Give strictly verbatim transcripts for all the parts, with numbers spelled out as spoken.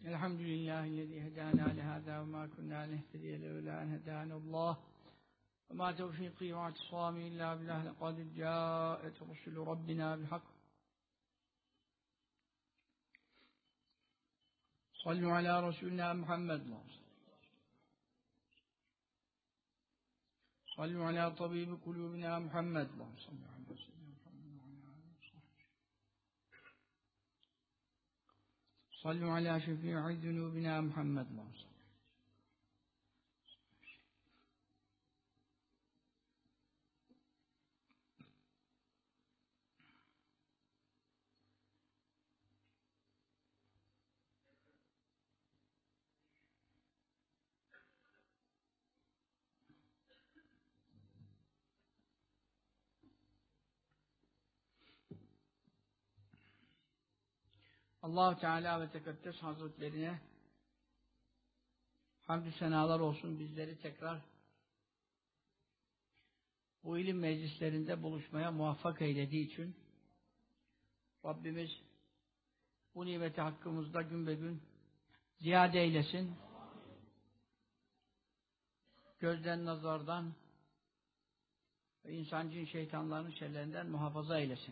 الحمد لله الذي هدانا لهذا وما كنا نهتدي لولا أن هدانا الله وما توفيقي واعتصامي إلا بالله لقد جاءت رسل ربنا بالحق صلوا على رسولنا محمد صلوا على طبيب قلوبنا محمد صلوا على سيدنا محمد صلوا على شفيع ذنوبنا محمد Allah-u Teala ve Tekaddes Hazretlerine hamdü senalar olsun, bizleri tekrar bu ilim meclislerinde buluşmaya muvaffak eylediği için Rabbimiz bu nimeti hakkımızda gün be gün ziyade eylesin. Gözden, nazardan ve insan cin şeytanların şerlerinden muhafaza eylesin.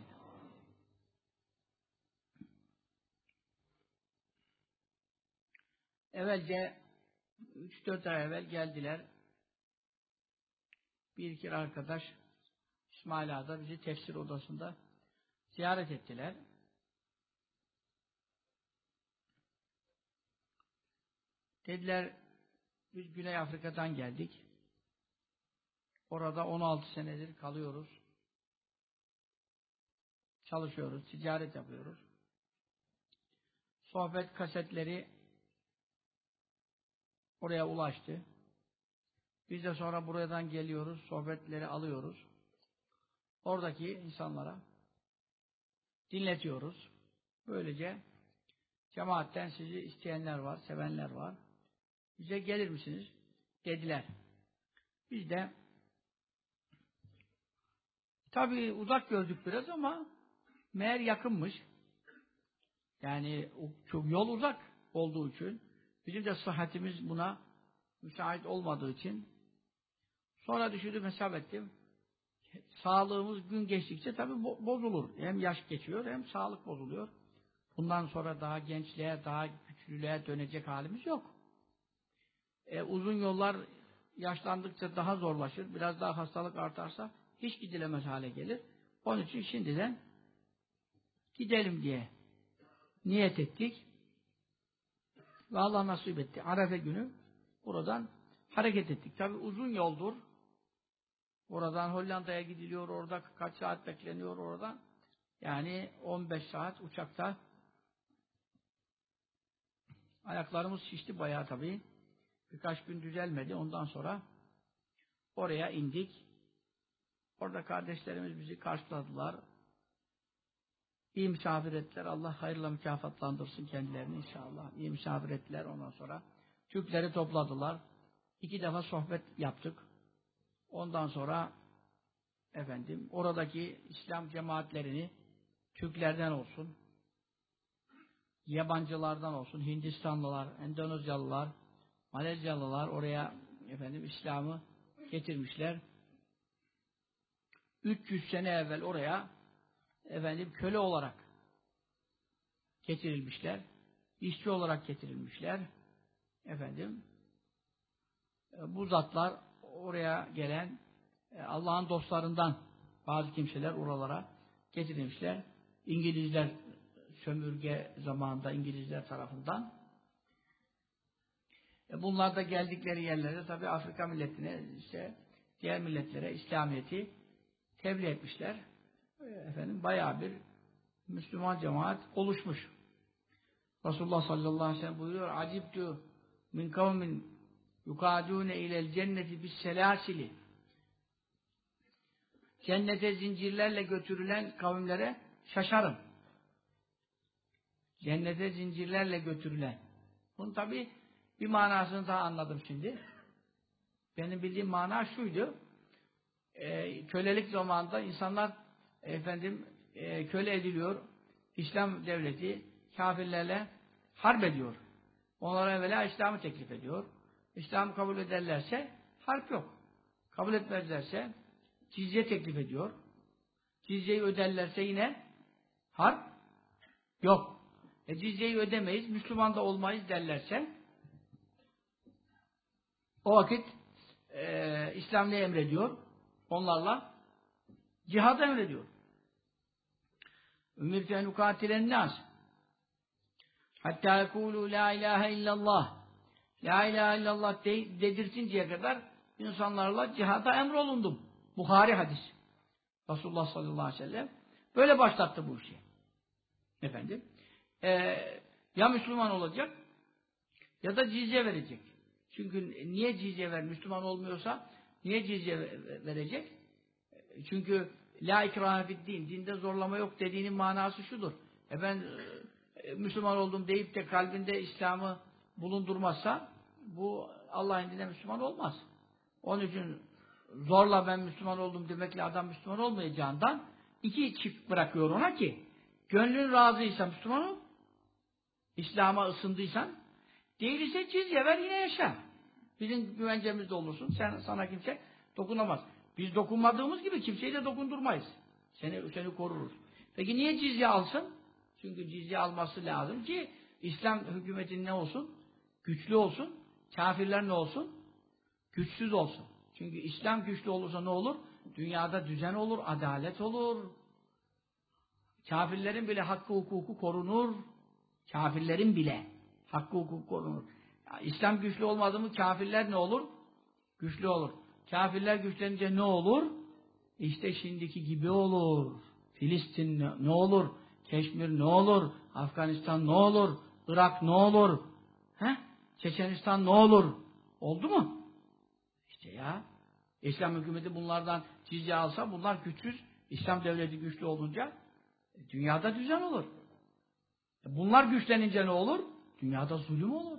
Evvelce üç dört ay evvel geldiler. Bir iki arkadaş İsmail Ağa'da bizi tefsir odasında ziyaret ettiler. Dediler biz Güney Afrika'dan geldik. Orada on altı senedir kalıyoruz. Çalışıyoruz, ticaret yapıyoruz. Sohbet kasetleri oraya ulaştı. Biz de sonra buradan geliyoruz, sohbetleri alıyoruz. Oradaki insanlara dinletiyoruz. Böylece cemaatten sizi isteyenler var, sevenler var. Bize gelir misiniz? Dediler. Biz de tabii uzak gördük biraz ama meğer yakınmış. Yani çok yol uzak olduğu için bizim de sıhhatimiz buna müsait olmadığı için sonra düşündüm, hesap ettim. Sağlığımız gün geçtikçe tabii bozulur. Hem yaş geçiyor hem sağlık bozuluyor. Bundan sonra daha gençliğe, daha güçlülüğe dönecek halimiz yok. E, uzun yollar yaşlandıkça daha zorlaşır. Biraz daha hastalık artarsa hiç gidilemez hale gelir. Onun için şimdiden gidelim diye niyet ettik. Ve Allah nasip etti. Arefe günü buradan hareket ettik. Tabi uzun yoldur. Oradan Hollanda'ya gidiliyor. Orada kaç saat bekleniyor oradan. Yani on beş saat uçakta. Ayaklarımız şişti bayağı tabi. Birkaç gün düzelmedi. Ondan sonra oraya indik. Orada kardeşlerimiz bizi karşıladılar. İyi misafir ettiler. Allah hayırla mükafatlandırsın kendilerini inşallah. İyi misafir ettiler. Ondan sonra Türkleri topladılar. İki defa sohbet yaptık. Ondan sonra efendim oradaki İslam cemaatlerini Türklerden olsun, yabancılardan olsun, Hindistanlılar, Endonezyalılar, Malezyalılar oraya efendim İslam'ı getirmişler. üç yüz sene evvel oraya efendim köle olarak getirilmişler. İşçi olarak getirilmişler. Efendim bu zatlar oraya gelen Allah'ın dostlarından bazı kimseler oralara getirilmişler. İngilizler sömürge zamanında İngilizler tarafından. Bunlar da geldikleri yerlerde tabii Afrika milletine işte diğer milletlere İslamiyet'i tebliğ etmişler. Efendim bayağı bir Müslüman cemaat oluşmuş. Resulullah sallallahu aleyhi ve sellem buyuruyor: "Acibtu min kavmin yukadune ilel cenneti bis selasili." Cennete zincirlerle götürülen kavimlere şaşarım. Cennete zincirlerle götürülen. Bunun tabii bir manasını daha anladım şimdi. Benim bildiğim mana şuydu. E, kölelik zamanında insanlar efendim e, köle ediliyor. İslam devleti kafirlerle harp ediyor. Onlara evvela İslam'ı teklif ediyor. İslam'ı kabul ederlerse harp yok. Kabul etmezlerse cizye teklif ediyor. Cizyeyi öderlerse yine harp yok. E cizyeyi ödemeyiz, Müslüman da olmayız derlerse o vakit e, İslam ne emrediyor? Onlarla cihad emrediyor. Ümirtü en ukatilen nas hatta yekûlû la ilahe illallah la ilahe illallah de, dedirtinceye kadar insanlarla cihada emrolundum. Buhari hadis. Resulullah sallallahu aleyhi ve sellem böyle başlattı bu işi. Efendim. Ee, ya Müslüman olacak ya da cizye verecek. Çünkü niye cizye ver? Müslüman olmuyorsa niye cizye verecek? Çünkü la ikrahe fi'd-din, dinde zorlama yok dediğinin manası şudur. E ben e, Müslüman oldum deyip de kalbinde İslam'ı bulundurmazsa bu Allah'ın dinine Müslüman olmaz. Onun için zorla ben Müslüman oldum demekle adam Müslüman olmayacağından iki çift bırakıyor ona ki gönlün razıysa Müslüman ol, İslam'a ısındıysan, değilse cizye ver yine yaşa. Bizim güvencemizde olursun. Sen, sana kimse dokunamaz. Biz dokunmadığımız gibi kimseyi de dokundurmayız. Seni, seni koruruz. Peki niye cizye alsın? Çünkü cizye alması lazım ki İslam hükümetinin ne olsun? Güçlü olsun. Kafirler ne olsun? Güçsüz olsun. Çünkü İslam güçlü olursa ne olur? Dünyada düzen olur, adalet olur. Kafirlerin bile hakkı hukuku korunur. Kafirlerin bile hakkı hukuku korunur. Ya, İslam güçlü olmadı mı kafirler ne olur? Güçlü olur. Kafirler güçlenince ne olur? İşte şimdiki gibi olur. Filistin ne, ne olur? Keşmir ne olur? Afganistan ne olur? Irak ne olur? He? Çeçenistan ne olur? Oldu mu? İşte ya. İslam hükümeti bunlardan cizye alsa bunlar güçsüz. İslam devleti güçlü olunca dünyada düzen olur. Bunlar güçlenince ne olur? Dünyada zulüm olur.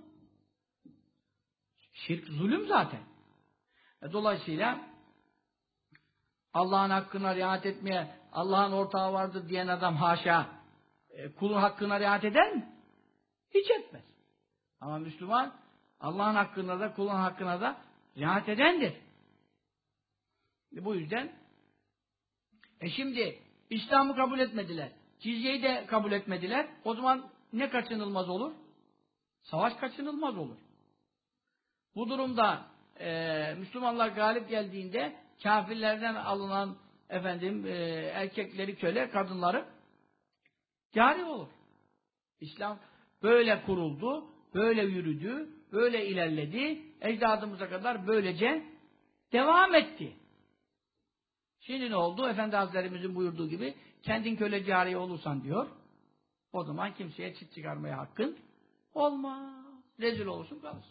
Şirk zulüm zaten. Dolayısıyla Allah'ın hakkına riayet etmeye, Allah'ın ortağı vardır diyen adam haşa kulun hakkına riayet eder mi? Hiç etmez. Ama Müslüman Allah'ın hakkına da kulun hakkına da riayet edendir. Bu yüzden e şimdi İslam'ı kabul etmediler. Cizyeyi de kabul etmediler. O zaman ne kaçınılmaz olur? Savaş kaçınılmaz olur. Bu durumda e, Müslümanlar galip geldiğinde kafirlerden alınan efendim e, erkekleri köle, kadınları cari olur. İslam böyle kuruldu, böyle yürüdü, böyle ilerledi, ecdadımıza kadar böylece devam etti. Şimdi ne oldu? Efendi Hazretlerimizin buyurduğu gibi kendin köle cariye olursan diyor, o zaman kimseye çıt çıkarmaya hakkın olmaz. Rezil olursun kalırsın.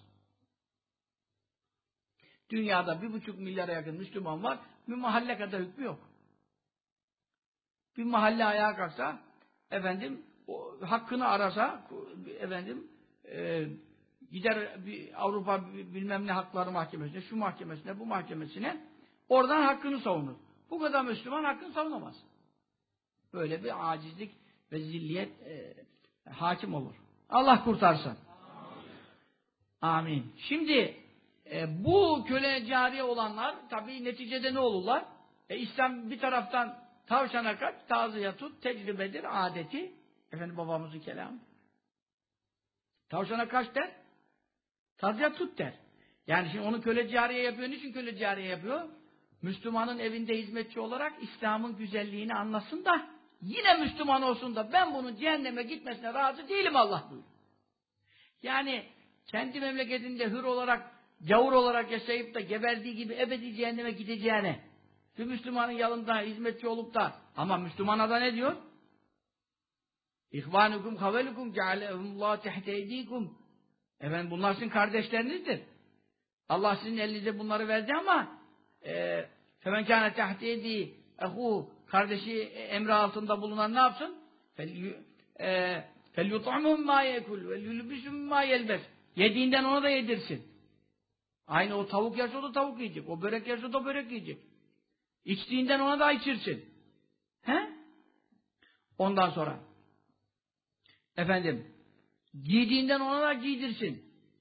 Dünyada bir buçuk milyara yakın Müslüman var, bir mahalle kadar hükmü yok. Bir mahalle ayağa kalksa, efendim, o, hakkını arasa, efendim, e, gider bir Avrupa bilmem ne hakları mahkemesine, şu mahkemesine, bu mahkemesine, oradan hakkını savunur. Bu kadar Müslüman hakkını savunamaz. Böyle bir acizlik ve zilliyet e, hakim olur. Allah kurtarsın. Amin. Amin. Şimdi e, bu köle cariye olanlar tabii neticede ne olurlar? E, İslam bir taraftan tavşana kaç, tazıya tut, tecrübedir, adeti. Efendim babamızın kelamı. Tavşana kaç der? Tazıya tut der. Yani şimdi onu köle cariye yapıyor. Niçin köle cariye yapıyor? Müslümanın evinde hizmetçi olarak İslam'ın güzelliğini anlasın da yine Müslüman olsun da ben bunun cehenneme gitmesine razı değilim Allah buyuruyor. Yani kendi memleketinde hür olarak, gavur olarak yaşayıp da geberdiği gibi ebedi cehenneme gideceğine bir Müslümanın yanında hizmetçi olup da ama Müslümana da ne diyor? İhvanukum havelukum cealehumullahu tehte eydikum. Efendim bunlar sizin kardeşlerinizdir. Allah sizin elinize bunları verdi ama femen kâne tehte eydi ehu kardeşi emri altında bulunan ne yapsın? فَلْيُطْعَمُهُمْ مَا يَكُلْ وَلْيُلْبِسُهُمْ مَا يَلْبَسْ Yediğinden ona da yedirsin. Aynı o tavuk yerse o da tavuk yiyecek. O börek yerse o da börek yiyecek. İçtiğinden ona da içirsin. He? Ondan sonra efendim Giydiğinden ona da giydirsin.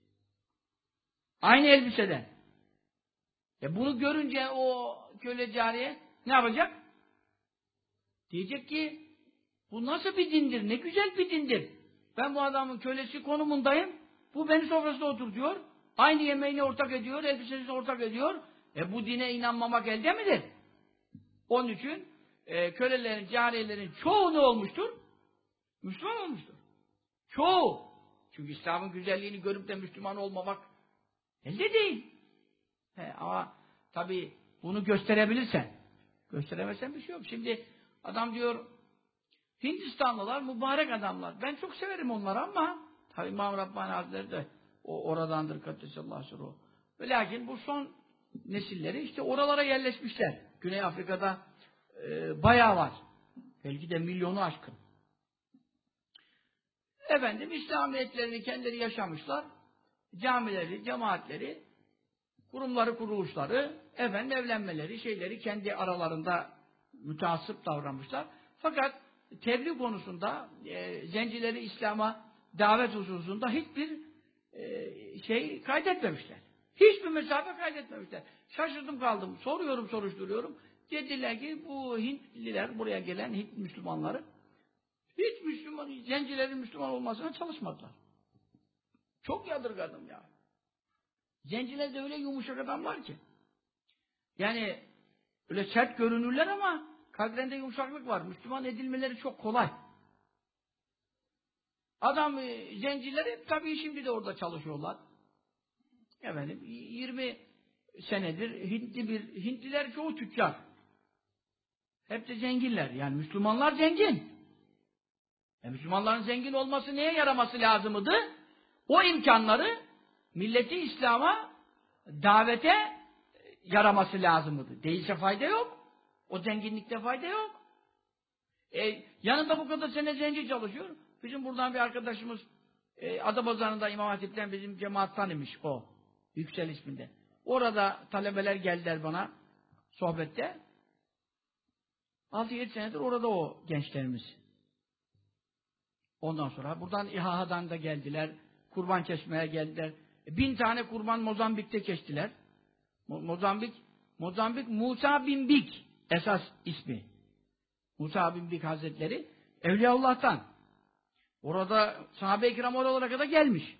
Aynı elbiseden. E bunu görünce o köle cariye ne yapacak? Diyecek ki bu nasıl bir dindir? Ne güzel bir dindir. Ben bu adamın kölesi konumundayım. Bu beni sofrasında oturtuyor. Aynı yemeğini ortak ediyor, elbisesini ortak ediyor. E bu dine inanmamak elde midir? Onun için e, kölelerin, cariyelerin çoğu ne olmuştur? Müslüman olmuştur. Çoğu. Çünkü İslam'ın güzelliğini görüp de Müslüman olmamak elde değil. He, ama tabii bunu gösterebilirsen, gösteremezsen bir şey yok. Şimdi adam diyor, Hindistanlılar mübarek adamlar. Ben çok severim onları ama tabii İmam Rabbani Hazretleri de o oradandır Kaddesallahu sirruhu. Ve lakin bu son nesilleri işte oralara yerleşmişler. Güney Afrika'da e, bayağı var. Belki de milyonu aşkın. Efendim İslamiyetlerini kendileri yaşamışlar. Camileri, cemaatleri, kurumları, kuruluşları, efendim evlenmeleri, şeyleri kendi aralarında müteassıp davranmışlar. Fakat tebliğ konusunda e, zencileri İslam'a davet hususunda hiçbir e, şey kaydetmemişler. Hiçbir mesafe kaydetmemişler. Şaşırdım kaldım. Soruyorum, soruşturuyorum. Dediler ki bu Hintliler, buraya gelen Hint Müslümanları hiç Müslüman, zencilerin Müslüman olmasına çalışmadılar. Çok yadırgadım ya. Zencilerde öyle yumuşak adam var ki. Yani öyle sert görünürler ama kalplerinde yumuşaklık var. Müslüman edilmeleri çok kolay. Adam, e, zencileri tabii şimdi de orada çalışıyorlar. Efendim, yirmi senedir Hintli bir, Hintliler çoğu tüccar. Hep de zenginler. Yani Müslümanlar zengin. E, Müslümanların zengin olması neye yaraması lazımdı? O imkanları milleti İslam'a davete yaraması lazımdı. Değilse fayda yok. O zenginlikte fayda yok. E, yanında bu kadar sene zenci çalışıyor. Bizim buradan bir arkadaşımız e, Adapazarı'nda İmam Hatip'ten bizim cemaattan imiş o. Yüksel isminde. Orada talebeler geldiler bana sohbette. altı yedi senedir orada o gençlerimiz. Ondan sonra buradan İHA'dan da geldiler. Kurban kesmeye geldiler. E, bin tane kurban Mozambik'te kestiler. Mo Mozambik, Mozambik Musa bin Bik esas ismi. Musa bin Bik Hazretleri Evliyaullah'tan. Orada sahabe-i kiram oralara kadar gelmiş.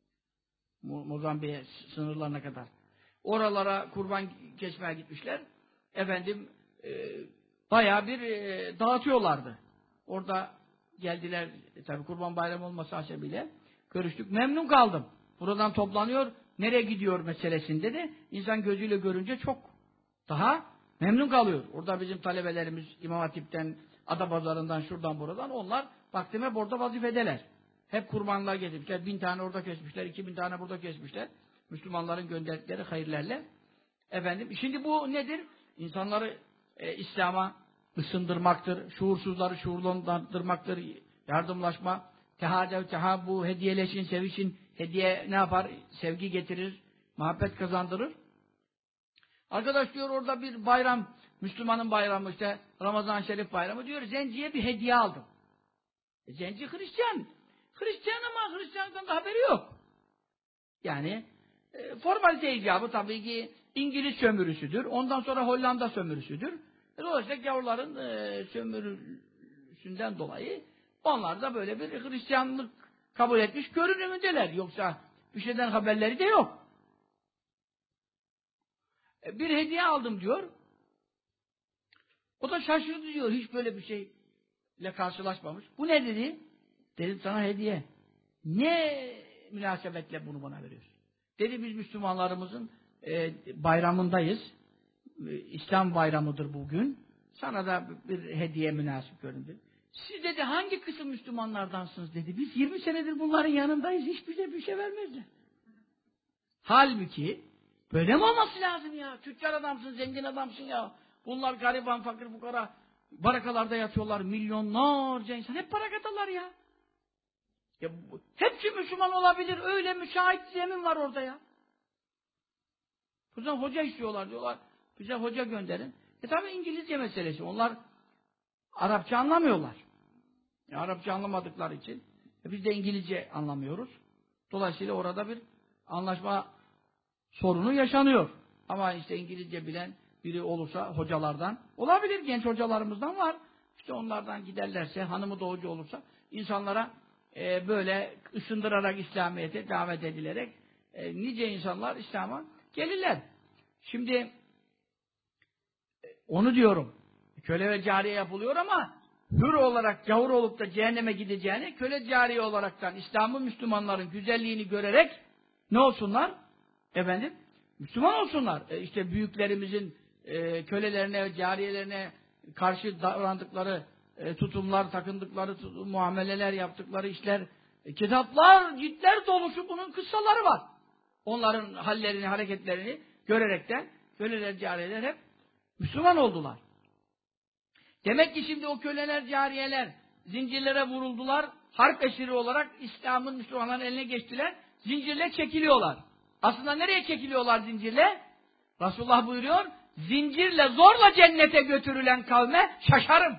Mo Mozambik'e sınırlarına kadar. Oralara kurban kesmeye gitmişler. Efendim e, bayağı bir e, dağıtıyorlardı. Orada geldiler, e, tabi Kurban Bayramı olması hasebiyle görüştük. Memnun kaldım. Buradan toplanıyor, nereye gidiyor meselesinde de insan gözüyle görünce çok daha memnun kalıyor. Orada bizim talebelerimiz İmam Hatip'ten, Adapazarı'ndan, şuradan buradan, onlar baktım hep orada vazifedeler. Hep kurbanlar getirmişler. Bin tane orada kesmişler, iki bin tane burada kesmişler. Müslümanların gönderdikleri hayırlerle. Efendim, şimdi bu nedir? İnsanları e, İslam'a ısındırmaktır, şuursuzları şuurlandırmaktır, yardımlaşma, tehadev, tehabbu, hediyeleşin, sevişin, hediye ne yapar? Sevgi getirir, muhabbet kazandırır. Arkadaş diyor orada bir bayram, Müslümanın bayramı işte, Ramazan-ı Şerif bayramı diyor, zenciye bir hediye aldım. E, zenci Hristiyan. Hristiyan ama Hristiyanlıktan da haberi yok. Yani e, formalite icabı tabii ki İngiliz sömürüsüdür, ondan sonra Hollanda sömürüsüdür. Dolayısıyla gavurların e, sömürüsünden dolayı onlar da böyle bir Hristiyanlık kabul etmiş görünümündeler. Yoksa bir şeyden haberleri de yok. E, bir hediye aldım diyor. O da şaşırdı diyor. Hiç böyle bir şeyle karşılaşmamış. Bu ne dedi? Dedim sana hediye. Ne münasebetle bunu bana veriyorsun? Dedi biz Müslümanlarımızın e, bayramındayız. E, İslam bayramıdır bugün. Sana da bir hediye münasip göründü. Siz dedi hangi kısım Müslümanlardansınız dedi. Biz yirmi senedir bunların yanındayız. Hiçbir şey bir şey vermezler. Halbuki böyle mi olması lazım ya? Tüccar adamsın, zengin adamsın ya. Bunlar gariban, fakir, fukara barakalarda yatıyorlar. Milyonlarca insan. Hep barakadalar ya. Ya bu, hepsi Müslüman olabilir. Öyle müsait zemin var orada ya. Bu yüzden hoca istiyorlar diyorlar. Bize hoca gönderin. E tabi İngilizce meselesi. Onlar Arapça anlamıyorlar. E, Arapça anlamadıkları için E biz de İngilizce anlamıyoruz. Dolayısıyla orada bir anlaşma sorunu yaşanıyor. Ama işte İngilizce bilen biri olursa hocalardan, olabilir, genç hocalarımızdan var. İşte onlardan giderlerse, hanımı da hoca olursa, insanlara e, böyle ısındırarak İslamiyet'e davet edilerek e, nice insanlar İslam'a gelirler. Şimdi e, onu diyorum. Köle ve cariye yapılıyor ama hür olarak gavur olup da cehenneme gideceğini, köle cariye olaraktan İslam'ın, Müslümanların güzelliğini görerek ne olsunlar? Efendim? Müslüman olsunlar. E işte büyüklerimizin e, kölelerine ve cariyelerine karşı davrandıkları e, tutumlar, takındıkları tutum, muameleler, yaptıkları işler, e, kitaplar, ciltler dolusu bunun kıssaları var. Onların hallerini, hareketlerini görerekten köleler, cariyeler hep Müslüman oldular. Demek ki şimdi o köleler, cariyeler zincirlere vuruldular, harp esiri olarak İslam'ın, Müslümanların eline geçtiler, zincirle çekiliyorlar. Aslında nereye çekiliyorlar zincirle? Resulullah buyuruyor, zincirle zorla cennete götürülen kavme şaşarım.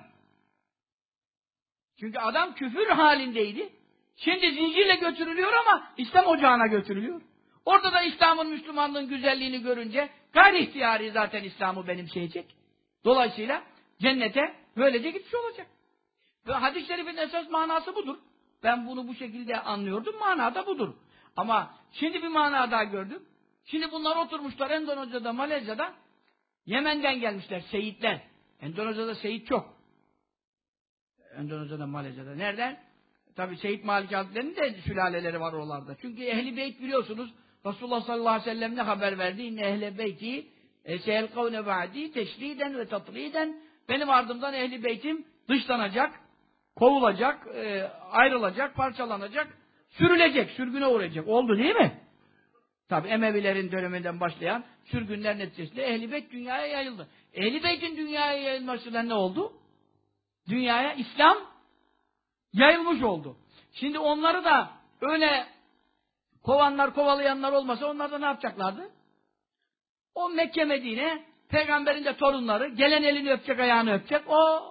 Çünkü adam küfür halindeydi. Şimdi zincirle götürülüyor ama İslam ocağına götürülüyor. Orada da İslam'ın, Müslümanlığın güzelliğini görünce gayri ihtiyari zaten İslam'ı benimseyecek. Dolayısıyla cennete böylece gitmiş olacak. Ve hadis-i şerifin esas manası budur. Ben bunu bu şekilde anlıyordum, manada budur. Ama şimdi bir mana daha gördüm. Şimdi bunlar oturmuşlar Endonezya'da, Malezya'da, Yemen'den gelmişler, seyitler. Endonezya'da seyit çok. Endonezya'da, Malezya'da. Nereden? Tabi Seyit Malik Hazretleri'nin de sülaleleri var oralarda. Çünkü Ehl-i Beyt biliyorsunuz, Resulullah sallallahu aleyhi ve sellem ne haber verdi? İnne Ehl-i Beyti seyelkavne ba'di teşriden ve tatriden. Benim ardımdan Ehl-i Beytim dışlanacak, kovulacak, ayrılacak, parçalanacak, sürülecek, sürgüne uğrayacak. Oldu değil mi? Tabi Emevilerin döneminden başlayan sürgünler neticesinde Ehl-i Beyt dünyaya yayıldı. Ehl-i Beyt'in dünyaya yayılmasıyla ne oldu? Dünyaya İslam yayılmış oldu. Şimdi onları da öyle kovanlar, kovalayanlar olmasa onlar da ne yapacaklardı? O Mekke, Medine, peygamberin de torunları, gelen elini öpecek, ayağını öpecek, o.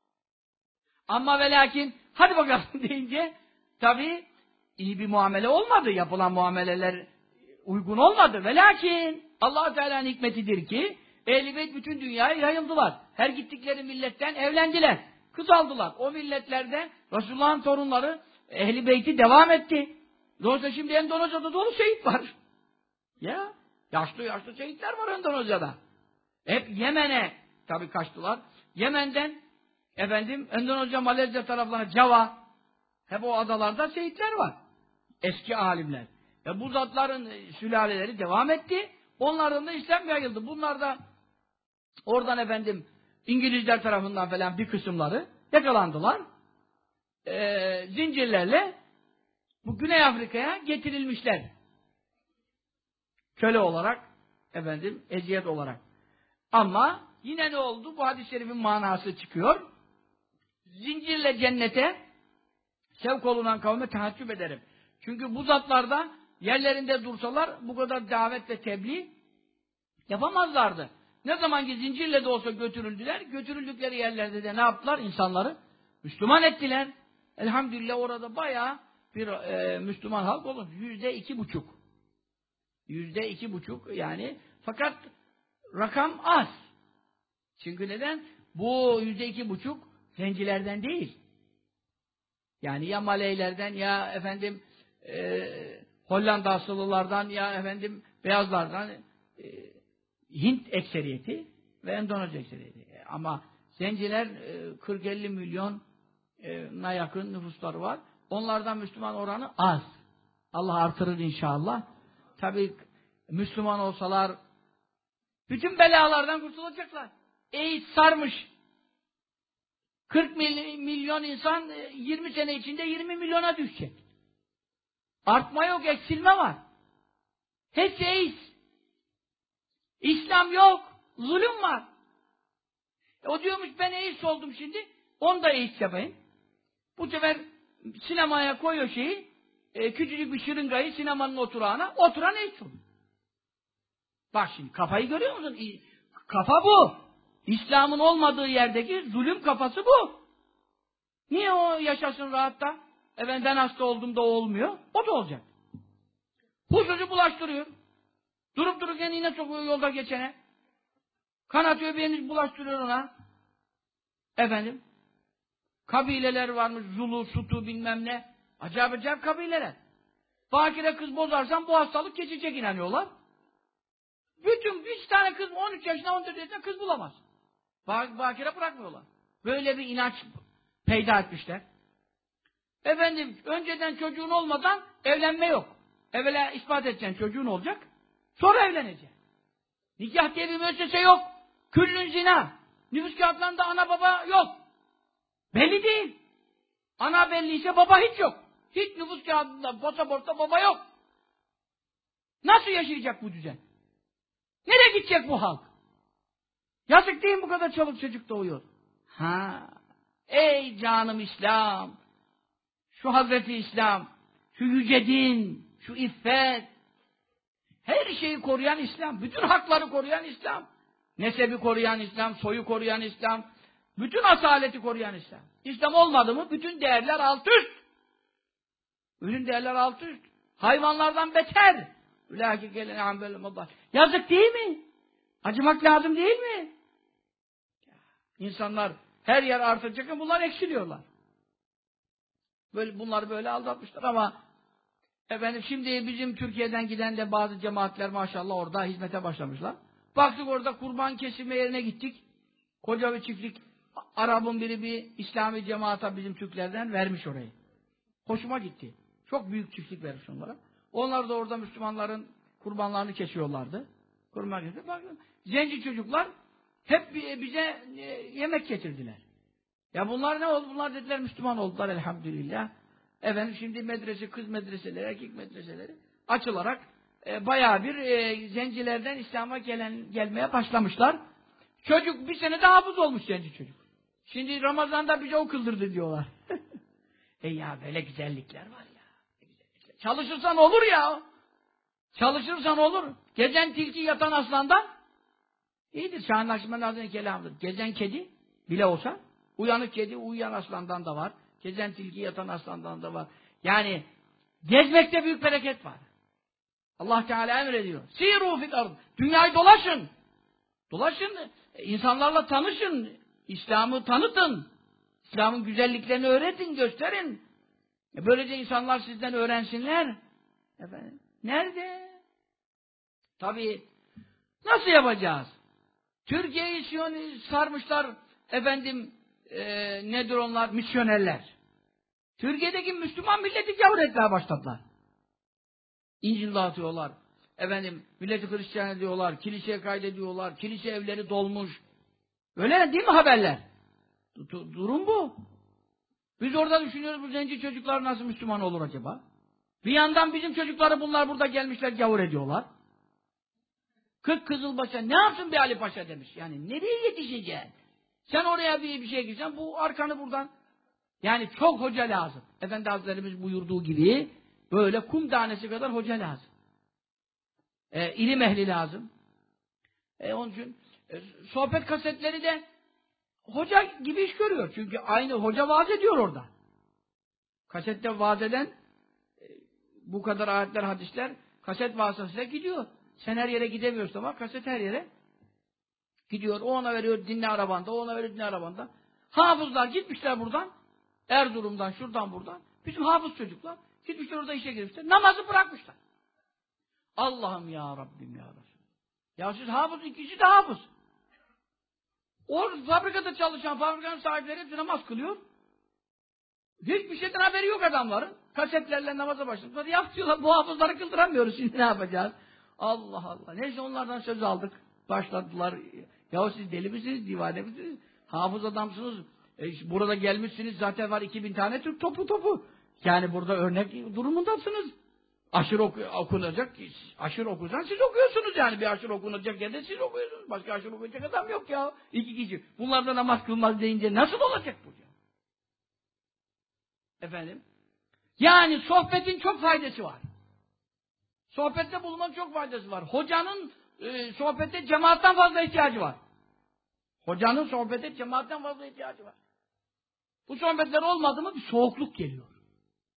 Ama ve lakin, hadi bakalım deyince, tabii iyi bir muamele olmadı, yapılan muameleler uygun olmadı. Ve lakin, Allah-u Teala'nın hikmetidir ki, Ehl-i Beyt bütün dünyaya yayıldılar. Her gittikleri milletten evlendiler, kız aldılar. O milletlerde Resulullah'ın torunları Ehl-i Beyt'i devam etti. Dolayısıyla şimdi Endonezya'da dolu şehit var. Ya, yaşlı yaşlı şehitler var Endonezya'da. Hep Yemen'e tabii kaçtılar. Yemen'den efendim Endonezya, Malezya taraflarına, Java, hep o adalarda şehitler var. Eski alimler. Ve bu zatların sülaleleri devam etti. Onlardan da İslam yayıldı. Bunlar da oradan efendim İngilizler tarafından falan bir kısımları yakalandılar. Ee, zincirlerle bu Güney Afrika'ya getirilmişler. Köle olarak, efendim, eziyet olarak. Ama yine ne oldu? Bu hadis-i şerifin manası çıkıyor. Zincirle cennete sevk olunan kavme tehaccüp ederim. Çünkü bu zatlarda yerlerinde dursalar bu kadar davet ve tebliğ yapamazlardı. Ne zaman ki zincirle de olsa götürüldüler, götürüldükleri yerlerde de ne yaptılar? İnsanları Müslüman ettiler. Elhamdülillah orada bayağı bir e, Müslüman halk olmuş. Yüzde iki buçuk. Yüzde iki buçuk yani. Fakat rakam az. Çünkü neden? Bu yüzde iki buçuk zencilerden değil. Yani ya Maleylerden ya efendim e, Hollanda asıllılardan ya efendim beyazlardan e, Hint ekseriyeti ve Endonezya ekseriyeti. Ama zenciler e, kırk elli milyona yakın nüfusları var. Onlardan Müslüman oranı az. Allah artırır inşallah. Tabii Müslüman olsalar bütün belalardan kurtulacaklar. AIDS sarmış. kırk milyon insan yirmi sene içinde yirmi milyona düşecek. Artma yok, eksilme var. Hepsi AIDS. İslam yok. Zulüm var. E o diyormuş ben AIDS oldum şimdi. Onu da AIDS yapayım. Bu sefer sinemaya koyuyor şeyi, e, küçücük bir şırıngayı sinemanın oturağına, oturan AIDS olur. Bak şimdi kafayı görüyor musun? Kafa bu. İslam'ın olmadığı yerdeki zulüm kafası bu. Niye o yaşasın rahatta? Evet ben hasta olduğumda olmuyor. O da olacak. Husucu bulaştırıyor. Durup dururken iğne sokuyor yolda geçene. Kan atıyor biriniz bulaştırıyor ona. Efendim. Kabileler varmış. Zulu, Sutu bilmem ne. Acayip acayip kabileler. Bakire kız bozarsan bu hastalık geçecek inanıyorlar. Bütün üç tane kız on üç yaşında on dört yaşında kız bulamaz. Bakire bırakmıyorlar. Böyle bir inanç peyda etmişler. Efendim önceden çocuğun olmadan evlenme yok. Evvela ispat edeceksin çocuğun olacak. Sonra evleneceksin. Nikah diye bir müessese yok. Küllün zina. Nüfus kağıtlarında ana baba yok. Belli değil. Ana belliyse baba hiç yok. Hiç nüfus kağıdında, pasaportta baba yok. Nasıl yaşayacak bu düzen? Nereye gidecek bu halk? Yazık değil mi bu kadar çoluk çocuk doğuyor? Ha, ey canım İslam, şu Hazreti İslam, şu yüce din, şu iffet, her şeyi koruyan İslam, bütün hakları koruyan İslam, nesebi koruyan İslam, soyu koruyan İslam, bütün asaleti koruyan İslam. İslam olmadı mı bütün değerler alt üst. Bütün değerler alt üst. Hayvanlardan beter. Yazık değil mi? Acımak lazım değil mi? İnsanlar her yer artacak, bunlar eksiliyorlar. Böyle, bunları böyle aldatmışlar ama efendim şimdi bizim Türkiye'den giden de bazı cemaatler maşallah orada hizmete başlamışlar. Baktık orada kurban kesimi yerine gittik. Koca bir çiftlik Arap'ın biri bir İslami cemaata bizim Türklerden vermiş orayı. Hoşuma gitti. Çok büyük çiftlik vermiş onlara. Onlar da orada Müslümanların kurbanlarını kesiyorlardı. Kurban kesiyor. Bakın, zenci çocuklar hep bize yemek getirdiler. Ya bunlar ne oldu? Bunlar dediler Müslüman oldular elhamdülillah. Efendim şimdi medrese, kız medreseleri, erkek medreseleri açılarak e, bayağı bir e, zencilerden İslam'a gelen gelmeye başlamışlar. Çocuk bir sene daha hafız olmuş zenci çocuk. Şimdi Ramazan'da bize o kıldırdı diyorlar. E ya böyle güzellikler var ya. Çalışırsan olur ya. Çalışırsan olur. Gezen tilki yatan aslandan iyidir. Şahin Nakşibendi Hazretleri kelamıdır. Gezen kedi bile olsa uyanık kedi uyuyan aslandan da var. Gezen tilki yatan aslandan da var. Yani gezmekte büyük bereket var. Allah Teala emrediyor. Siru fil ard. Dünyayı dolaşın. Dolaşın. İnsanlarla tanışın. İslam'ı tanıtın. İslam'ın güzelliklerini öğretin, gösterin. E böylece insanlar sizden öğrensinler. Efendim, nerede? Tabii, nasıl yapacağız? Türkiye'yi sarmışlar, efendim, e, nedir onlar? Misyonerler. Türkiye'deki Müslüman milleti gavur etmeye başladılar. İncil dağıtıyorlar. Efendim, milleti Hristiyan ediyorlar, kiliseye kaydediyorlar, kilise evleri dolmuş. Öyle değil mi haberler? Durum bu. Biz orada düşünüyoruz bu zenci çocuklar nasıl Müslüman olur acaba? Bir yandan bizim çocukları bunlar burada gelmişler gavur ediyorlar. Kırk Kızılbaş'a ne yapsın bir Ali Paşa demiş. Yani nereye yetişeceksin? Sen oraya bir, bir şey girsen bu arkanı buradan. Yani çok hoca lazım. Efendi Hazretlerimiz buyurduğu gibi böyle kum tanesi kadar hoca lazım. E, ilim ehli lazım. E, onun için e, sohbet kasetleri de hoca gibi iş görüyor. Çünkü aynı hoca vaaz ediyor orada. Kasette vaaz eden e, bu kadar ayetler, hadisler kaset vasıtasıyla gidiyor. Sen her yere gidemiyorsun ama kaset her yere gidiyor. O ona veriyor dinle arabanda, o ona veriyor dinle arabanda. Hafızlar gitmişler buradan. Erzurum'dan, şuradan buradan. Bizim hafız çocuklar gitmişler orada işe girmişler. Namazı bırakmışlar. Allah'ım ya Rabbim ya Resulallah. Ya siz hafız, ikisi de hafız. O fabrikada çalışan fabrikanın sahipleri hepsi namaz kılıyor. Hiçbir şeyden haberi yok adamların. Kasetlerle namaza başladılar. Ya diyorlar bu hafızları kıldıramıyoruz şimdi ne yapacağız? Allah Allah. Neyse onlardan söz aldık. Başladılar. Ya siz deli misiniz? Divane misiniz? Hafız adamsınız. E, burada gelmişsiniz. Zaten var iki bin tane Türk topu topu. Yani burada örnek durumundasınız. Aşırı oku okunacak. Aşırı okursan siz okuyorsunuz yani. Bir aşırı okunacak yerde siz okuyorsunuz. Başka aşırı okuyacak adam yok ya. İki kişi. Bunlar da namaz kılmaz deyince nasıl olacak bu ya? Efendim? Yani sohbetin çok faydası var. Sohbette bulunmanın çok faydası var. Hocanın e, sohbete cemaatten fazla ihtiyacı var. Hocanın sohbete cemaatten fazla ihtiyacı var. Bu sohbetler olmadı mı bir soğukluk geliyor.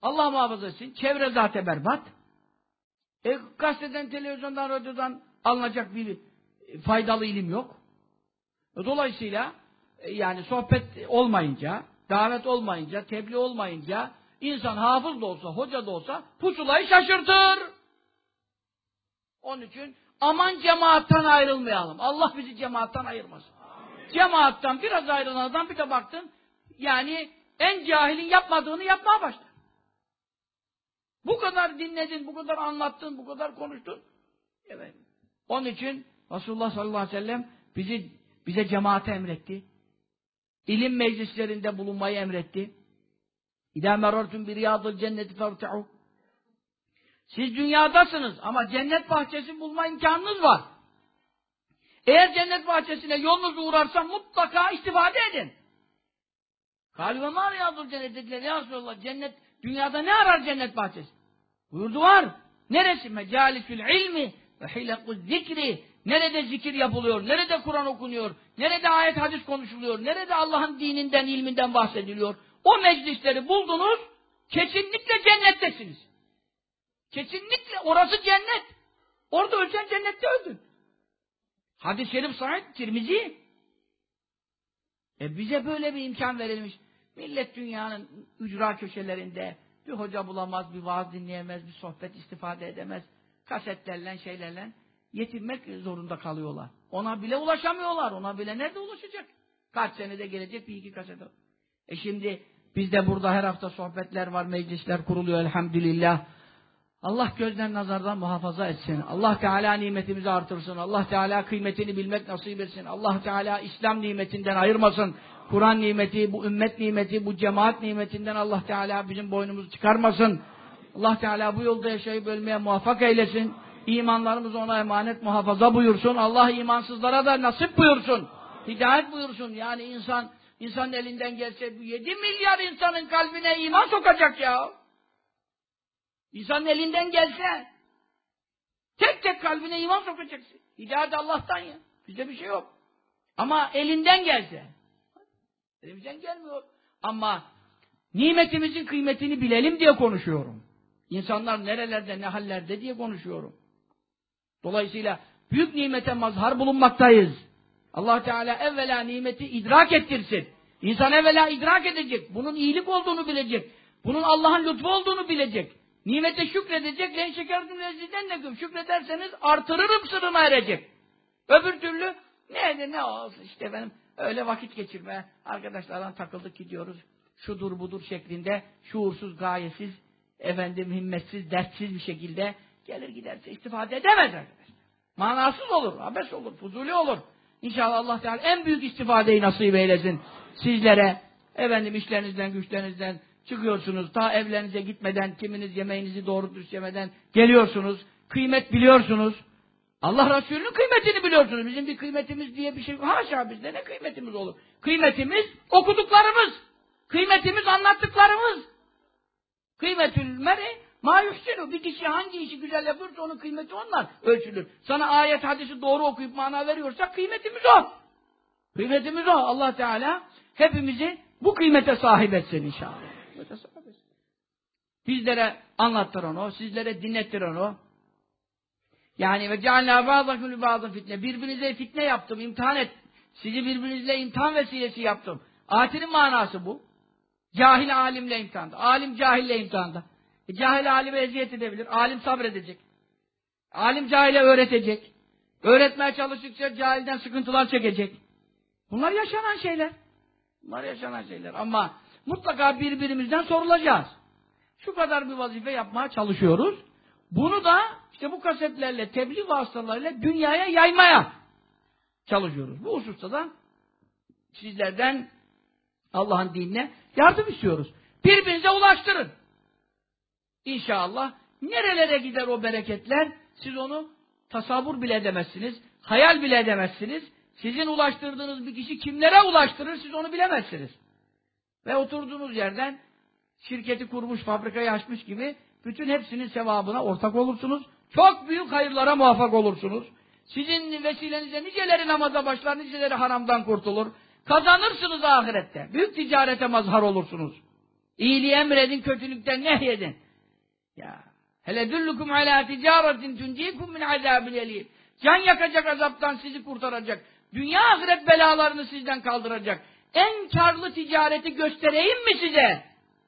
Allah muhafaza etsin. Çevre zaten berbat. E, gazeteden, televizyondan, radyodan alınacak bir faydalı ilim yok. E, dolayısıyla e, yani sohbet olmayınca, davet olmayınca, tebliğ olmayınca insan hafız da olsa, hoca da olsa pusulayı şaşırtır. Onun için aman cemaattan ayrılmayalım. Allah bizi cemaattan ayırmasın. Amin. Cemaattan biraz ayrılan adam bir de baktın yani en cahilin yapmadığını yapmaya başlar. Bu kadar dinledin, bu kadar anlattın, bu kadar konuştun. Evet. Onun için Resulullah sallallahu aleyhi ve sellem bizi bize cemaate emretti. İlim meclislerinde bulunmayı emretti. İdâ merartum bi riyâdil cenneti ferte'û. Siz dünyadasınız ama cennet bahçesi bulma imkanınız var. Eğer cennet bahçesine yolunuz uğrarsa mutlaka istifade edin. Kâlû ve mâ riyâdil cennet dediler. Ya Resulallah, cennet, dünyada ne arar cennet bahçesi? Buyurdu var. Neresi? Mecâlisül ilmi ve hilekuz zikri. Nerede zikir yapılıyor? Nerede Kur'an okunuyor? Nerede ayet hadis konuşuluyor? Nerede Allah'ın dininden, ilminden bahsediliyor? O meclisleri buldunuz, kesinlikle cennettesiniz. Kesinlikle orası cennet. Orada öleceksin, cennette öldün. Hadis-i şerif sahih, Tirmizi. E bize böyle bir imkan verilmiş. Millet dünyanın ücra köşelerinde bir hoca bulamaz, bir vaaz dinleyemez, bir sohbet istifade edemez. Kasetlerle, şeylerle yetinmek zorunda kalıyorlar. Ona bile ulaşamıyorlar. Ona bile nerede ulaşacak? Kaç senede gelecek bir iki kasete. E şimdi bizde burada her hafta sohbetler var, meclisler kuruluyor elhamdülillah. Allah gözden nazardan muhafaza etsin. Allah Teala nimetimizi artırsın. Allah Teala kıymetini bilmek nasip etsin. Allah Teala İslam nimetinden ayırmasın. Kur'an nimeti, bu ümmet nimeti, bu cemaat nimetinden Allah Teala bizim boynumuzu çıkarmasın. Allah Teala bu yolda yaşayıp ölmeye muvaffak eylesin. İmanlarımızı ona emanet muhafaza buyursun. Allah imansızlara da nasip buyursun. Hidayet buyursun. Yani insan, insanın elinden gelse bu yedi milyar insanın kalbine iman sokacak ya. İnsanın elinden gelse tek tek kalbine iman sokacaksın. Hidayet Allah'tan ya. Bizde bir şey yok. Ama elinden gelse. Elimizden gelmiyor. Ama nimetimizin kıymetini bilelim diye konuşuyorum. İnsanlar nerelerde, ne hallerde diye konuşuyorum. Dolayısıyla büyük nimete mazhar bulunmaktayız. Allah Teala evvela nimeti idrak ettirsin. İnsan evvela idrak edecek. Bunun iyilik olduğunu bilecek. Bunun Allah'ın lütfu olduğunu bilecek. Nimete şükredecek. Len şekerdim lezzinden de güm. Şükrederseniz artırırım sırrına erecek. Öbür türlü ne ne olsun işte benim öyle vakit geçirme. Arkadaşlarla takıldık gidiyoruz. Şudur budur şeklinde şuursuz, gayesiz, efendim himmetsiz, dertsiz bir şekilde gelir giderse istifade edemez arkadaşlar. Manasız olur, abes olur, fuzuli olur. İnşallah Allah Teala en büyük istifadeyi nasip eylesin sizlere. Efendim işlerinizden, güçlerinizden çıkıyorsunuz. Ta evlerinize gitmeden, kiminiz yemeğinizi doğru dürüst yemeden geliyorsunuz. Kıymet biliyorsunuz. Allah Resulü'nün kıymetini biliyorsunuz. Bizim bir kıymetimiz diye bir şey yok. Haşa bizde ne kıymetimiz olur? Kıymetimiz okuduklarımız. Kıymetimiz anlattıklarımız. Kıymetül meri ma yuhsinu. Bir kişi hangi işi güzel yapıyorsa onun kıymeti onlar ölçülür. Sana ayet hadisi doğru okuyup mana veriyorsa kıymetimiz o. Kıymetimiz o. Allah Teala hepimizi bu kıymete sahip etsin inşallah. Bizlere anlattır onu, sizlere dinlettir onu. Yani ve cealnâ bâzakû li bâzın fitne. Birbirinize fitne yaptım, imtihan et. Sizi birbirinizle imtihan vesilesi yaptım. Ayetin manası bu. Cahil alimle imtihanda. Alim cahille imtihanda. E, cahil alime eziyet edebilir. Alim sabredecek. Alim cahile öğretecek. Öğretmeye çalıştıkça cahilden sıkıntılar çekecek. Bunlar yaşanan şeyler. Bunlar yaşanan şeyler. Ama mutlaka birbirimizden sorulacağız. Şu kadar bir vazife yapmaya çalışıyoruz. Bunu da işte bu kasetlerle, tebliğ vasıtalarıyla dünyaya yaymaya çalışıyoruz. Bu hususta da sizlerden Allah'ın dinine yardım istiyoruz. Birbirinize ulaştırın. İnşallah nerelere gider o bereketler siz onu tasavvur bile edemezsiniz. Hayal bile edemezsiniz. Sizin ulaştırdığınız bir kişi kimlere ulaştırır siz onu bilemezsiniz. Ve oturduğunuz yerden şirketi kurmuş, fabrikayı açmış gibi bütün hepsinin sevabına ortak olursunuz. Çok büyük hayırlara muvaffak olursunuz. Sizin vesilenize niceleri namaza başlar, niceleri haramdan kurtulur. Kazanırsınız ahirette. Büyük ticarete mazhar olursunuz. İyiliği emredin, kötülükten nehyedin. Ya. Hele dullukum ala ticaretin tuncikum min azabil elim. Can yakacak azaptan sizi kurtaracak. Dünya ahiret belalarını sizden kaldıracak. En karlı ticareti göstereyim mi size?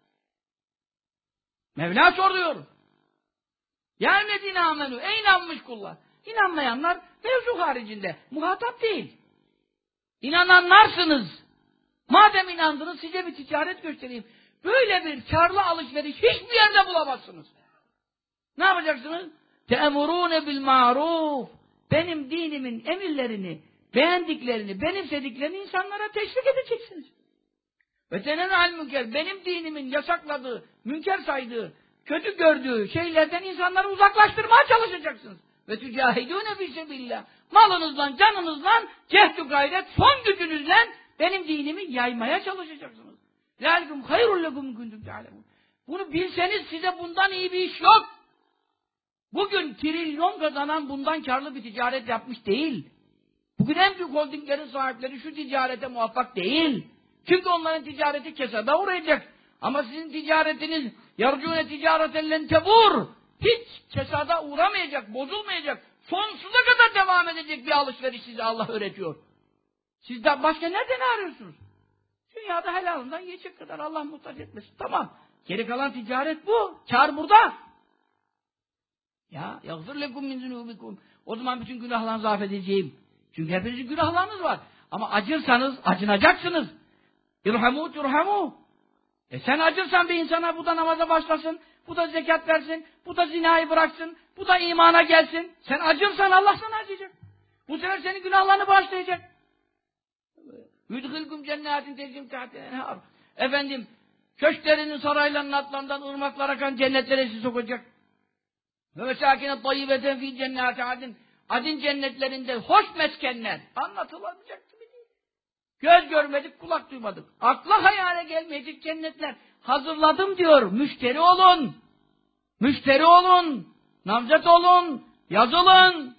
Mevla soruyor. Ya ellezine amenu, ey inanmış kullar. İnanmayanlar mevzu haricinde, muhatap değil. İnananlarsınız. Madem inandınız size bir ticaret göstereyim. Böyle bir karlı alışveriş hiçbir yerde bulamazsınız. Ne yapacaksınız? Te'emurûne bil ma'ruf. Benim dinimin emirlerini, beğendiklerini, benimsediklerini insanlara teşvik edeceksiniz. Ve tenenâ'l münker. Benim dinimin yasakladığı, münker saydığı, kötü gördüğü şeylerden insanları uzaklaştırmaya çalışacaksınız. Ve tücahidûne fissebillah. Malınızla, canınızla, cehdü gayret, son gücünüzle benim dinimi yaymaya çalışacaksınız. Zâlikum hayrul lekum kuntum ta'lemun. Bunu bilseniz size bundan iyi bir iş yok. Bugün trilyon kazanan bundan karlı bir ticaret yapmış değil. Bugün en büyük holdinglerin sahipleri şu ticarete muvaffak değil. Çünkü onların ticareti kesada uğrayacak. Ama sizin ticaretiniz yarcûne ticareten len tebur. Hiç kesada uğramayacak, bozulmayacak. Sonsuza kadar devam edecek bir alışveriş size Allah öğretiyor. Siz de başka nereden arıyorsunuz? Dünyada helalından yiyecek kadar Allah muhtaç etmesin. Tamam. Geri kalan ticaret bu. Kâr burada. Ya yagfir lekum min zunubikum. O zaman bütün günahlarınızı affedeceğim. Çünkü hepinizin günahlarınız var. Ama acırsanız acınacaksınız. İrhamû turhamû. E sen acırsan bir insana bu da namaza başlasın, bu da zekat versin, bu da zinayı bıraksın, bu da imana gelsin. Sen acırsan Allah sana acıyacak. Bu sefer senin günahlarını bağışlayacak. Yüdhilkum cennetin tecrim tahtine. Efendim, köşklerinin saraylarının altlarından ırmaklar akan cennetlere sizi sokacak. Ve mesâkine tayyibeten fî cennâti adin. Adin cennetlerinde hoş meskenler. Anlatılacak gibi değil. Göz görmedik, kulak duymadık. Akla hayale gelmeyecek cennetler. Hazırladım diyor. Müşteri olun. Müşteri olun. Namzet olun. Yazılın.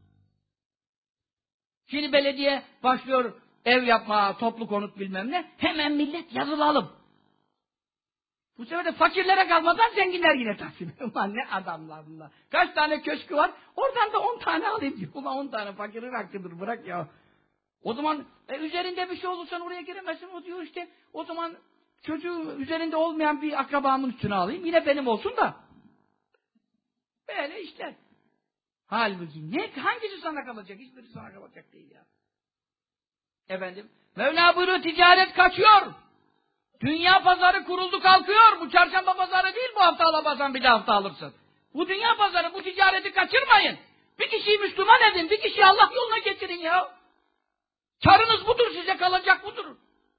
Şimdi belediye başlıyor ev yapmaya, toplu konut bilmem ne. Hemen millet yazılalım. Bu sefer de fakirlere kalmadan zenginler yine taksim ediyor. Ulan ne adamlar bunlar. Kaç tane köşkü var? Oradan da on tane alayım diyor. Ulan on tane fakirin hakkıdır, bırak ya. O zaman e, üzerinde bir şey olursan oraya giremezsin. O diyor işte, o zaman çocuğu üzerinde olmayan bir akrabamın üstüne alayım. Yine benim olsun da. Böyle işler. Halbuki ne, hangisi sana kalacak? Hiçbiri sana kalacak değil ya. Efendim, Mevla buyuruyor, ticaret kaçıyor. Dünya pazarı kuruldu kalkıyor. Bu çarşamba pazarı değil, bu hafta alamazsan bir de hafta alırsın. Bu dünya pazarı, bu ticareti kaçırmayın. Bir kişiyi Müslüman edin, bir kişiyi Allah yoluna getirin ya. Karınız budur, size kalacak budur.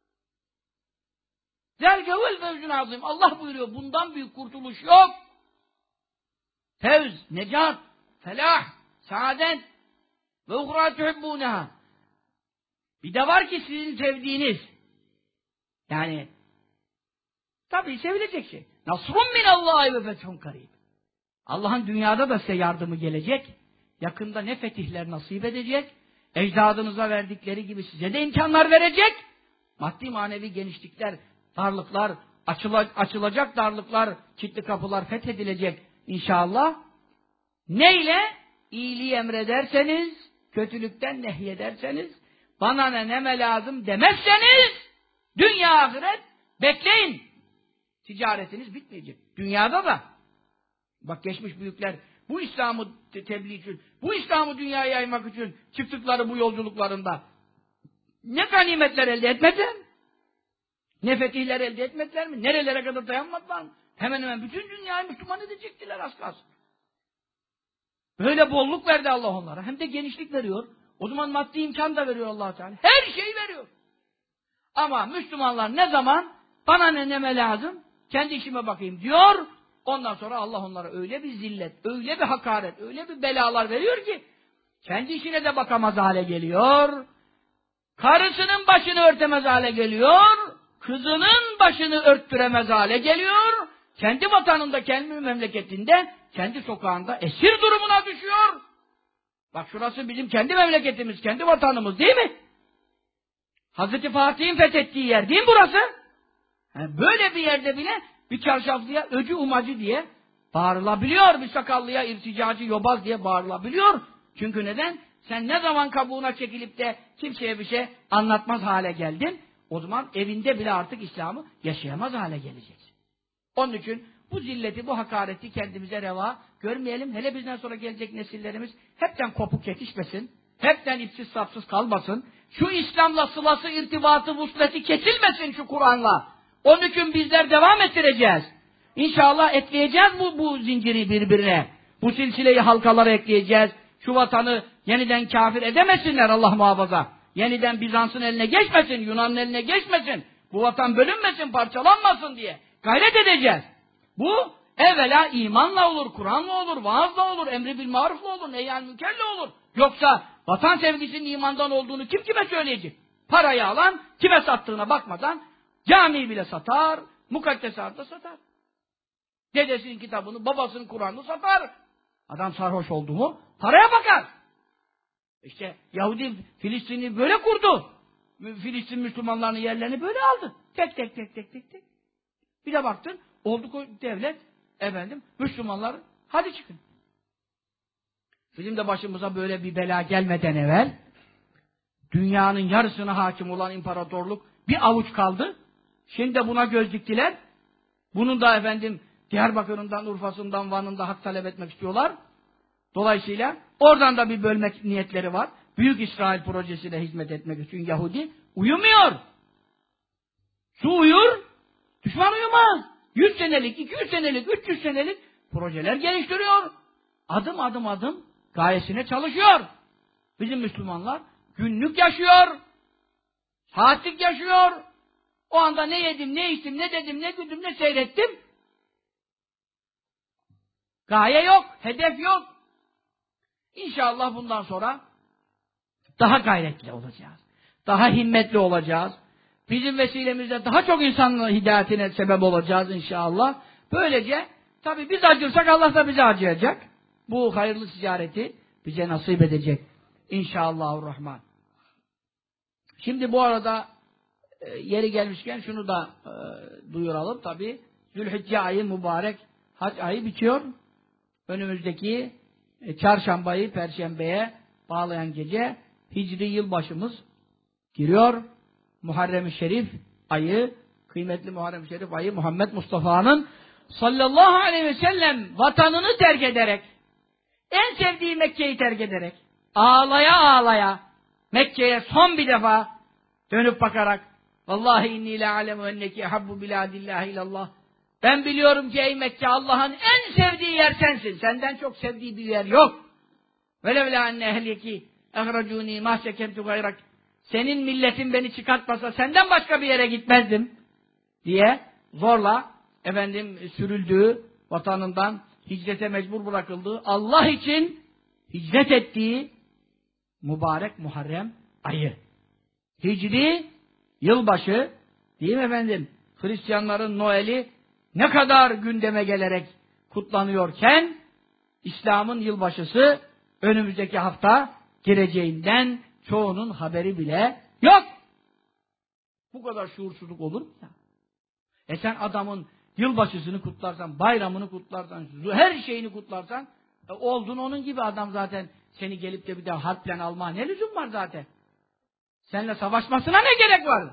Zâlike huvel fevzun azîm. Allah buyuruyor, bundan büyük kurtuluş yok. Fevz, necat, felah, saadet ve uhrâ tuhibbûneha. Bir de var ki sizin sevdiğiniz, yani tabii sevilecek şey. Nasrun minallâhi ve fethun karîb. Allah'ın dünyada da size yardımı gelecek. Yakında ne fetihler nasip edecek. Ecdadınıza verdikleri gibi size de imkanlar verecek. Maddi manevi genişlikler, darlıklar, açıla, açılacak darlıklar, kilitli kapılar fethedilecek inşallah. Neyle? İyiliği emrederseniz, kötülükten nehyederseniz, bana ne neme lazım demezseniz, dünya ahiret bekleyin. Ticaretiniz bitmeyecek. Dünyada da. Bak geçmiş büyükler bu İslam'ı te tebliğ için, bu İslam'ı dünyaya yaymak için çıktıkları bu yolculuklarında ne ganimetler elde etmediler? Ne fetihler elde etmediler mi? Nerelere kadar dayanmadılar mı? Hemen hemen bütün dünyayı Müslüman edecektiler az kalsın. Böyle bolluk verdi Allah onlara. Hem de genişlik veriyor. O zaman maddi imkan da veriyor Allah Teala. Her şeyi veriyor. Ama Müslümanlar ne zaman bana ne neme lazım? Kendi işime bakayım diyor. Ondan sonra Allah onlara öyle bir zillet, öyle bir hakaret, öyle bir belalar veriyor ki kendi işine de bakamaz hale geliyor. Karısının başını örtemez hale geliyor. Kızının başını örttüremez hale geliyor. Kendi vatanında, kendi memleketinde, kendi sokağında esir durumuna düşüyor. Bak şurası bizim kendi memleketimiz, kendi vatanımız değil mi? Hazreti Fatih'in fethettiği yer değil mi burası? Yani böyle bir yerde bile bir çarşaflıya öcü umacı diye bağırılabiliyor. Bir sakallıya irticacı yobaz diye bağırılabiliyor. Çünkü neden? Sen ne zaman kabuğuna çekilip de kimseye bir şey anlatmaz hale geldin, o zaman evinde bile artık İslam'ı yaşayamaz hale geleceksin. Onun için bu zilleti, bu hakareti kendimize reva görmeyelim. Hele bizden sonra gelecek nesillerimiz hepten kopuk yetişmesin. Hepten ipsiz sapsız kalmasın. Şu İslam'la sılası, irtibatı, vusleti kesilmesin şu Kur'an'la. Onun için bizler devam ettireceğiz. İnşallah ekleyeceğiz bu, bu zinciri birbirine. Bu silsileyi halkalara ekleyeceğiz. Şu vatanı yeniden kafir edemesinler Allah muhafaza. Yeniden Bizans'ın eline geçmesin, Yunan'ın eline geçmesin. Bu vatan bölünmesin, parçalanmasın diye gayret edeceğiz. Bu evvela imanla olur, Kur'an'la olur, vaazla olur, emri bil marufla olur, nehyal münkerle olur. Yoksa vatan sevgisinin imandan olduğunu kim kime söyleyecek? Parayı alan kime sattığına bakmadan camiyi bile satar, mukaddesatı da satar. Dedesinin kitabını, babasının Kur'an'ını satar. Adam sarhoş oldu mu paraya bakar. İşte Yahudi Filistin'i böyle kurdu. Filistin Müslümanlarının yerlerini böyle aldı. Tek tek tek tek tek tek. Bir de baktın olduk o devlet efendim Müslümanlar hadi çıkın. Bizim de başımıza böyle bir bela gelmeden evvel dünyanın yarısına hakim olan imparatorluk bir avuç kaldı. Şimdi de buna göz diktiler. Bunun da efendim Diyarbakır'ından, Urfa'sından, Van'ında hak talep etmek istiyorlar. Dolayısıyla oradan da bir bölmek niyetleri var. Büyük İsrail projesine hizmet etmek için Yahudi uyumuyor. Su uyur, düşman uyumaz. Yüz senelik, iki yüz senelik, üç yüz senelik projeler geliştiriyor. Adım adım adım gayesine çalışıyor. Bizim Müslümanlar günlük yaşıyor. Saatlik yaşıyor. O anda ne yedim, ne içtim, ne dedim, ne güldüm, ne seyrettim. Gaye yok, hedef yok. İnşallah bundan sonra daha gayretli olacağız. Daha himmetli olacağız. Bizim vesilemizle daha çok insanın hidayetine sebep olacağız inşallah. Böylece tabi biz acırsak Allah da bize acıyacak. Bu hayırlı ticareti bize nasip edecek. İnşallahurrahman. Şimdi bu arada e, yeri gelmişken şunu da e, duyuralım tabi. Zülhicce ayı mübarek hac ayı bitiyor. Önümüzdeki e, çarşambayı perşembeye bağlayan gece Hicri yılbaşımız giriyor. Muharrem-i Şerif ayı, kıymetli Muharrem-i Şerif ayı Muhammed Mustafa'nın sallallahu aleyhi ve sellem vatanını terk ederek, en sevdiği Mekke'yi terk ederek, ağlaya ağlaya Mekke'ye son bir defa dönüp bakarak vallahi inni la alemu enneki habbu biladillahi ilallah. Ben biliyorum ki ey Mekke Allah'ın en sevdiği yer sensin. Senden çok sevdiği bir yer yok. Velevla enne ehliki ehracuni ma sekemtu gayrak. Senin milletin beni çıkartmasa senden başka bir yere gitmezdim diye zorla efendim sürüldüğü, vatanından hicrete mecbur bırakıldığı, Allah için hicret ettiği mübarek Muharrem ayı. Hicri yılbaşı değil mi efendim? Hristiyanların Noel'i ne kadar gündeme gelerek kutlanıyorken İslam'ın yılbaşısı önümüzdeki hafta gireceğinden çoğunun haberi bile yok. Bu kadar şuursuzluk olur mu ya? E sen adamın yılbaşısını kutlarsan, bayramını kutlarsan, her şeyini kutlarsan e oldun onun gibi adam zaten seni gelip de bir daha harple alma ne lüzum var zaten? Seninle savaşmasına ne gerek var?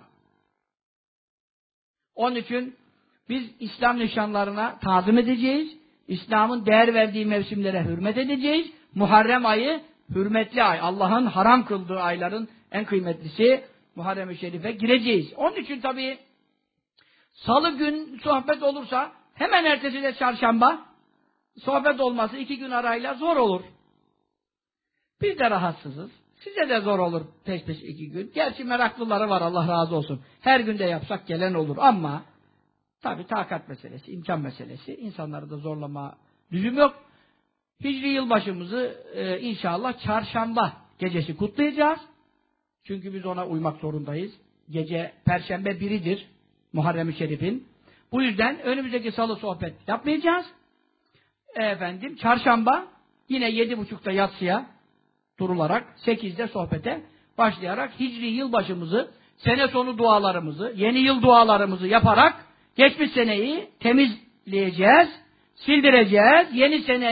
Onun için biz İslam nişanlarına tazim edeceğiz. İslam'ın değer verdiği mevsimlere hürmet edeceğiz. Muharrem ayı hürmetli ay. Allah'ın haram kıldığı ayların en kıymetlisi Muharrem-i Şerif'e gireceğiz. Onun için tabii salı gün sohbet olursa hemen ertesi de çarşamba sohbet olması iki gün arayla zor olur. Biz de rahatsızız. Size de zor olur peş peş iki gün. Gerçi meraklıları var Allah razı olsun. Her günde yapsak gelen olur ama tabii takat meselesi, imkan meselesi. İnsanları da zorlama lüzum yok. Hicri yılbaşımızı e, inşallah çarşamba gecesi kutlayacağız. Çünkü biz ona uymak zorundayız. Gece Perşembe biridir Muharrem-i Şerif'in. Bu yüzden önümüzdeki salı sohbet yapmayacağız. E, efendim çarşamba yine yedi buçukta yatsıya durularak sekizde sohbete başlayarak Hicri yılbaşımızı, sene sonu dualarımızı, yeni yıl dualarımızı yaparak Geçmiş seneyi temizleyeceğiz, sildireceğiz, yeni sene